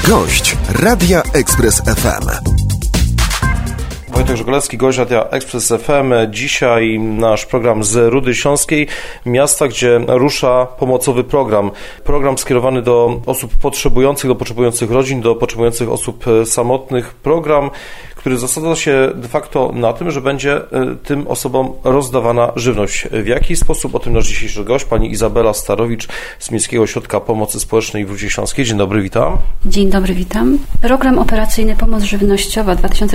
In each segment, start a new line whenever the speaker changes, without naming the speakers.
Gość Radia Express FM.
Wojtek Żugalewski, gość Radia Express FM. Dzisiaj nasz program z Rudy Śląskiej, miasta, gdzie rusza pomocowy program. Program skierowany do osób potrzebujących, do potrzebujących rodzin, do potrzebujących osób samotnych. Program, który zasadza się de facto na tym, że będzie tym osobom rozdawana żywność. W jaki sposób? O tym nasz dzisiejszy gość, pani Izabela Starowicz z Miejskiego Ośrodka Pomocy Społecznej w Rudzie Śląskiej. Dzień dobry, witam.
Dzień dobry, witam. Program operacyjny Pomoc Żywnościowa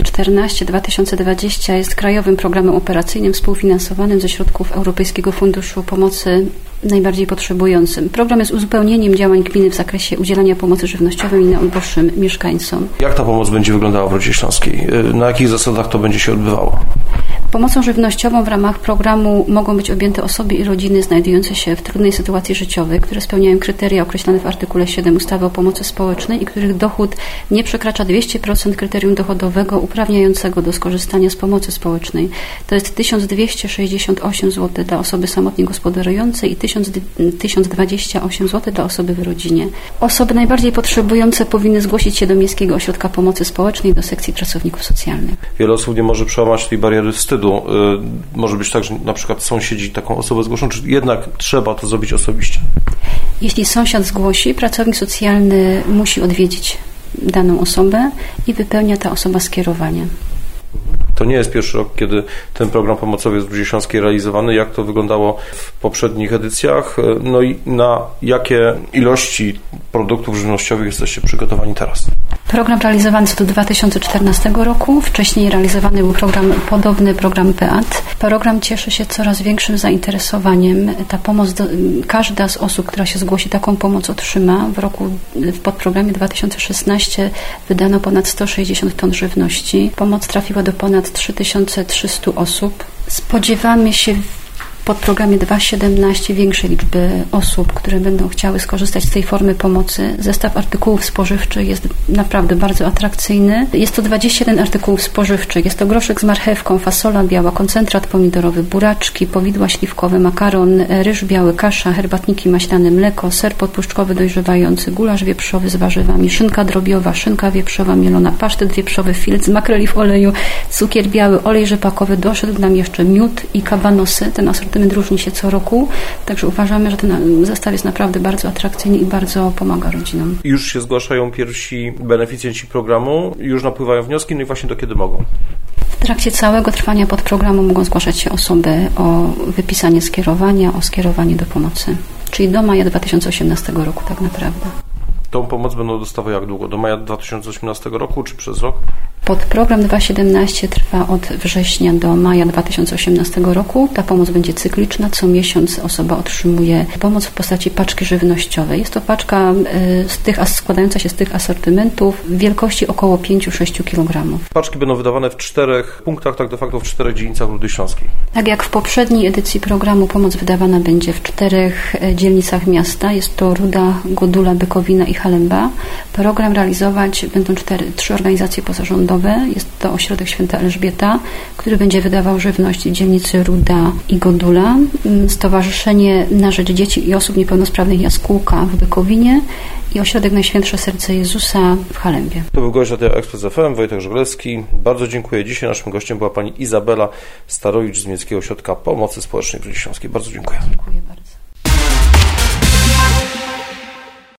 2014-2020 jest krajowym programem operacyjnym współfinansowanym ze środków Europejskiego Funduszu Pomocy najbardziej potrzebującym. Program jest uzupełnieniem działań gminy w zakresie udzielania pomocy żywnościowej najuboższym mieszkańcom.
Jak ta pomoc będzie wyglądała w Rudzie Śląskiej? Na jakich zasadach to będzie się odbywało?
Pomocą żywnościową w ramach programu mogą być objęte osoby i rodziny znajdujące się w trudnej sytuacji życiowej, które spełniają kryteria określone w artykule 7 ustawy o pomocy społecznej i których dochód nie przekracza 200% kryterium dochodowego uprawniającego do skorzystania z pomocy społecznej. To jest 1268 zł dla osoby samotnie gospodarującej i 1028 zł dla osoby w rodzinie. Osoby najbardziej potrzebujące powinny zgłosić się do Miejskiego Ośrodka Pomocy Społecznej, do sekcji pracowników socjalnych.
Wiele osób nie może przełamać tej bariery wstydu. Może być tak, że na przykład sąsiedzi taką osobę zgłoszą, czy jednak trzeba to zrobić osobiście?
Jeśli sąsiad zgłosi, pracownik socjalny musi odwiedzić daną osobę i wypełnia ta osoba skierowanie.
To nie jest pierwszy rok, kiedy ten program pomocowy jest w Rudzie Śląskiej realizowany. Jak to wyglądało w poprzednich edycjach? No i na jakie ilości produktów żywnościowych jesteście przygotowani teraz?
Program realizowany jest od 2014 roku. Wcześniej realizowany był podobny program PEAT. Program cieszy się coraz większym zainteresowaniem. Ta pomoc, każda z osób, która się zgłosi, taką pomoc otrzyma. W podprogramie 2016 wydano ponad 160 ton żywności. Pomoc trafiła do ponad 3300 osób. Spodziewamy się w podprogramie 2.17 większej liczby osób, które będą chciały skorzystać z tej formy pomocy. Zestaw artykułów spożywczych jest naprawdę bardzo atrakcyjny. Jest to 21 artykułów spożywczych. Jest to groszek z marchewką, fasola biała, koncentrat pomidorowy, buraczki, powidła śliwkowe, makaron, ryż biały, kasza, herbatniki maślane, mleko, ser podpuszczkowy dojrzewający, gulasz wieprzowy z warzywami, szynka drobiowa, szynka wieprzowa mielona, pasztet wieprzowy, filet z makreli w oleju, cukier biały, olej rzepakowy. Doszedł nam jeszcze miód i kabanosy. Ten asortyment różni się co roku, także uważamy, że ten zestaw jest naprawdę bardzo atrakcyjny i bardzo pomaga rodzinom.
Już się zgłaszają pierwsi beneficjenci programu, już napływają wnioski, no i właśnie do kiedy mogą?
W trakcie całego trwania podprogramu mogą zgłaszać się osoby o wypisanie skierowania, o skierowanie do pomocy, czyli do maja 2018 roku tak naprawdę.
Tą pomoc będą dostawały jak długo? Do maja 2018 roku czy przez rok?
Podprogram 2.17 trwa od września do maja 2018 roku. Ta pomoc będzie cykliczna. Co osoba otrzymuje pomoc w postaci paczki żywnościowej. Jest to paczka składająca się z tych asortymentów w wielkości około 5-6 kg.
Paczki będą wydawane w 4 punktach, tak de facto w 4 dzielnicach Rudy Śląskiej.
Tak jak w poprzedniej edycji programu pomoc wydawana będzie w 4 dzielnicach miasta. Jest to Ruda, Godula, Bykowina i Halemba. Program realizować będą 3 organizacje pozarządowe. Jest to Ośrodek Święta Elżbieta, który będzie wydawał żywność w dzielnicy Ruda i Godula. Stowarzyszenie na rzecz dzieci i osób niepełnosprawnych Jaskółka w Bykowinie i Ośrodek Najświętsze Serce Jezusa w Halembie.
To był gość Radia Express FM, Wojtek Żugalewski. Bardzo dziękuję. Dzisiaj naszym gościem była pani Izabela Starowicz z Miejskiego Ośrodka Pomocy Społecznej w Rudzie Śląskiej. Bardzo dziękuję.
Dziękuję bardzo.